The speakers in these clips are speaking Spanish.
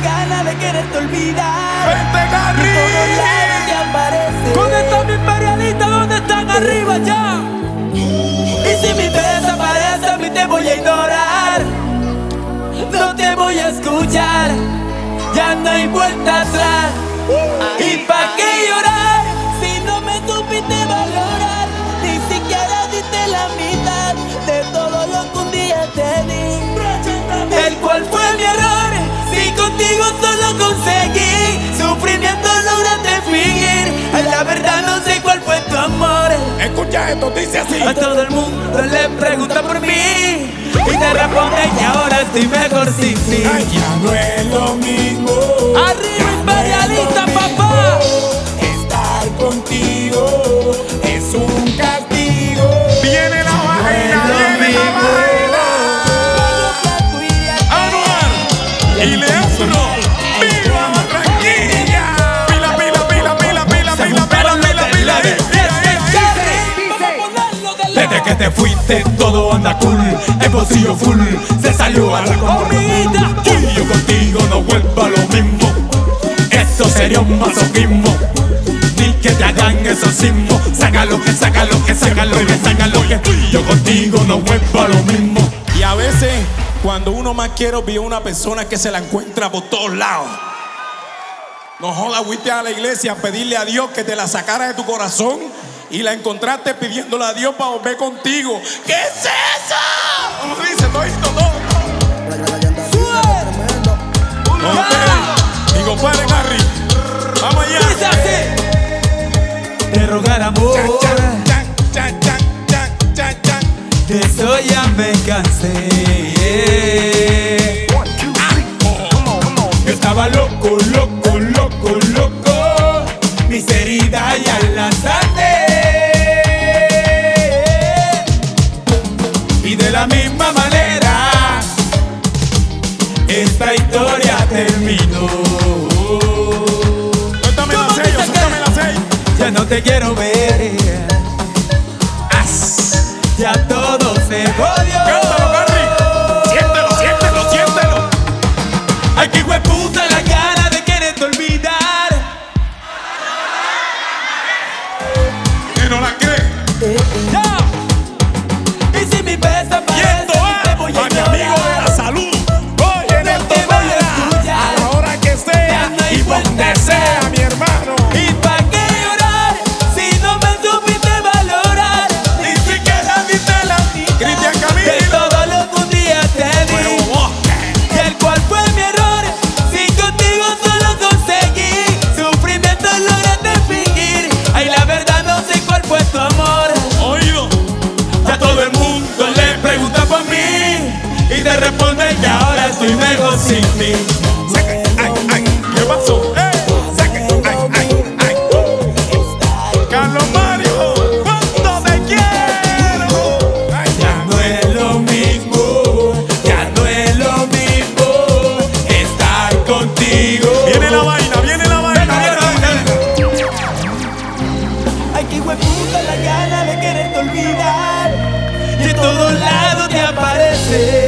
gana de quererte olvidar. ¡Vente, Gary! Y todos lados te aparece. ¿Dónde están mis imperialistas? ¿Dónde están? Arriba ya. Y si mi desaparece, a mí te voy a ignorar. No te voy a escuchar. Ya no hay vuelta atrás. ¿Y pa' qué llorar si no me supiste valorar? Ni siquiera diste la mitad de todo lo que un día te di. El cual fue mi error, si contigo solo conseguí sufrimiento lograste fingir. La verdad no sé cuál fue tu amor. Escucha esto, dice así. A todo el mundo le pregunta por mí y te responde que ahora estoy mejor sin ti. Ay, ya no es lo mismo. Arriba imperialista, papá. Estar contigo es un castigo. Viene la vaina, viene la vaina. Anuar y Leandro, ¡viva Barranquilla! Pila, pila, pila, pila, pila, pila, pila, pila, pila. Desde que te fuiste todo anda cool, el bolsillo full, se salió a la Hormiguita. Y yo contigo no vuelva lo mismo, eso sería un masoquismo. Ni que te hagan exorcismo, sácalo que, sácalo que, sácalo que, sácalo que. Yo contigo no vuelva lo mismo. Y a veces, cuando uno más quiere olvidar a una persona que se la encuentra por todos lados. No jodas, fuiste a la iglesia a pedirle a Dios que te la sacara de tu corazón y la encontraste pidiéndole a Dios para volver contigo. ¿Qué es eso? Como dice, todito, todo. Mi compadre Gary, vamos allá. Dice así. De rogar amor, Chan, chan, chan, chan, chan, chan, chan. de eso ya me cansé. Yo estaba loco, loco, loco, loco, mis heridas ya las sané. Y de la misma manera, esta historia terminó. Suéltame la sello, suéltame la sello. Ya no te quiero ver. Ya todo se jodió. Cántalo, Gary. Siéntelo, siéntelo, siéntelo. Ay, que hueputa la gana de quererte olvidar. Que no la cree. Ya. Y si mi pesa Y esto te voy es a mi amigo de la salud. Oye, No no te te voy a vayas escuchar. a la hora que sea Ya no hay y vuelta donde atrás. sea, mi hermano. ¿Y pa' qué llorar si no me supiste valorar? Ni siquiera diste la mitad Cristian de Camilo. todo lo que un día te di. Y el cual fue mi error, si contigo solo conseguí sufrimiento lograste fingir. Ay, la verdad no sé cuál fue tu amor. Oído. Ya todo el mundo le pregunta por mí y te responde que ahora estoy mejor sin ti. Saque, ay, ay, ¿qué pasó? Saque, ay, ay, ay. Carlos Mario, ¿cuánto te quiero? Ay, Ya no es lo mismo, ya no es lo mismo estar contigo. viene la vaina, viene la vaina. Ay, que hueputa la gana de quererte olvidar. Y en todos lados te aparece.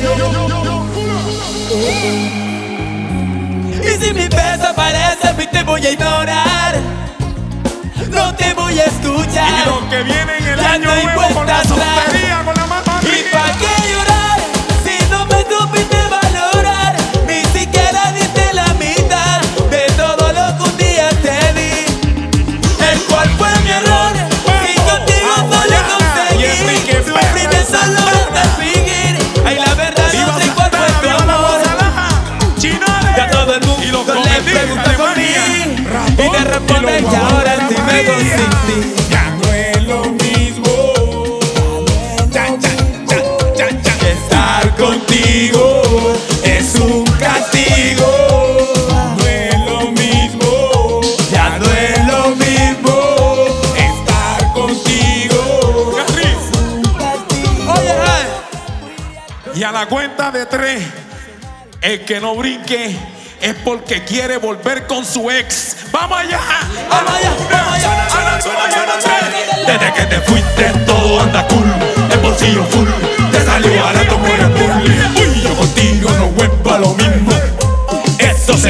Y si mi peso aparece, a mí te voy a ignorar. No te voy a Y escuchar. los que vienen el Ya año no hay nuevo con vuelta la atrás. soltería, con la mano ¿Y arriba. pa' qué llorar si no me supiste valorar? Ni siquiera diste la mitad de todo lo que un día te di. El cual fue mi error, si contigo solo Y Enrique conseguí sufrimiento lograste fingir. Ay, la verdad Viva no sé cuál fue tu Viva la amor. Guasalaja, Chinales. Ya todo el Y los mundo le comediantes, pregunta por mí Alemania, y te Ratón, responde y los que ahora guaguas de estoy la mejor María. sin ti. Ya no es lo mismo. Chan, chan, chan, chan, chan. Estar contigo es un castigo. No es lo mismo Ya no es lo mismo. estar contigo. Garriz. Oye, Y a la cuenta de 3, el que no brinque es porque quiere volver con su ex. ¡Vamos allá! vamos allá, vamos allá. Suena, suena, suena, suena. Desde que te fuiste todo anda cool, el bolsillo full, te salió barato por el pool. Y yo contigo no vuelva lo mismo, eso sería un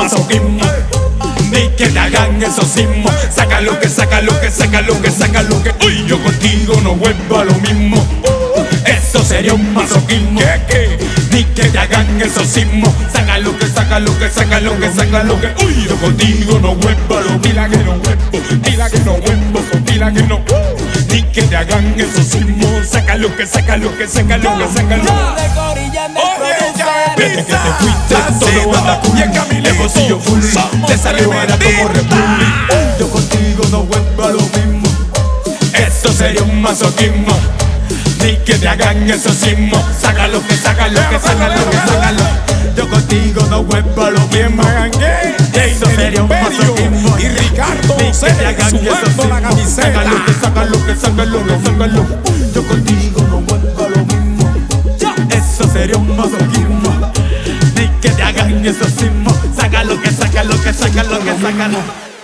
masoquismo. Ni que te hagan esos sismos. Saca lo que, saca lo que, saca lo que, saca lo que. Uy, yo contigo no vuelvo a lo mismo. Eso sería un masoquismo. Ni que te hagan esos sismos. Saca lo que, saca lo que, saca lo que, saca lo que. Uy, yo contigo no vuelvo a lo mismo. Dila que no vuelvo, dila que no vuelvo, dila que no. Ni que te hagan esos sismos. Saca lo que, saca lo que, saca lo que, saca lo que. Desde que te fuiste todo anda cool. El bolsillo full, te salió era como Republic. Yo contigo no vuelvo a lo mismo. Esto sería un masoquismo. Ni que te hagan esos sismos. Saca lo que, saca lo que, saca lo que, saca lo que. Yo contigo no vuelvo a lo mismo. Esto sería un masoquismo. Y Ricardo Ni que te hagan esos la sismos. Saca lo que, saca lo que, saca lo que, saca lo que. Yo contigo no vuelvo a lo mismo. Eso sería un masoquismo. Ni que te hagan esos sismos. Saca lo que, saca lo que, saca lo que, saca lo que.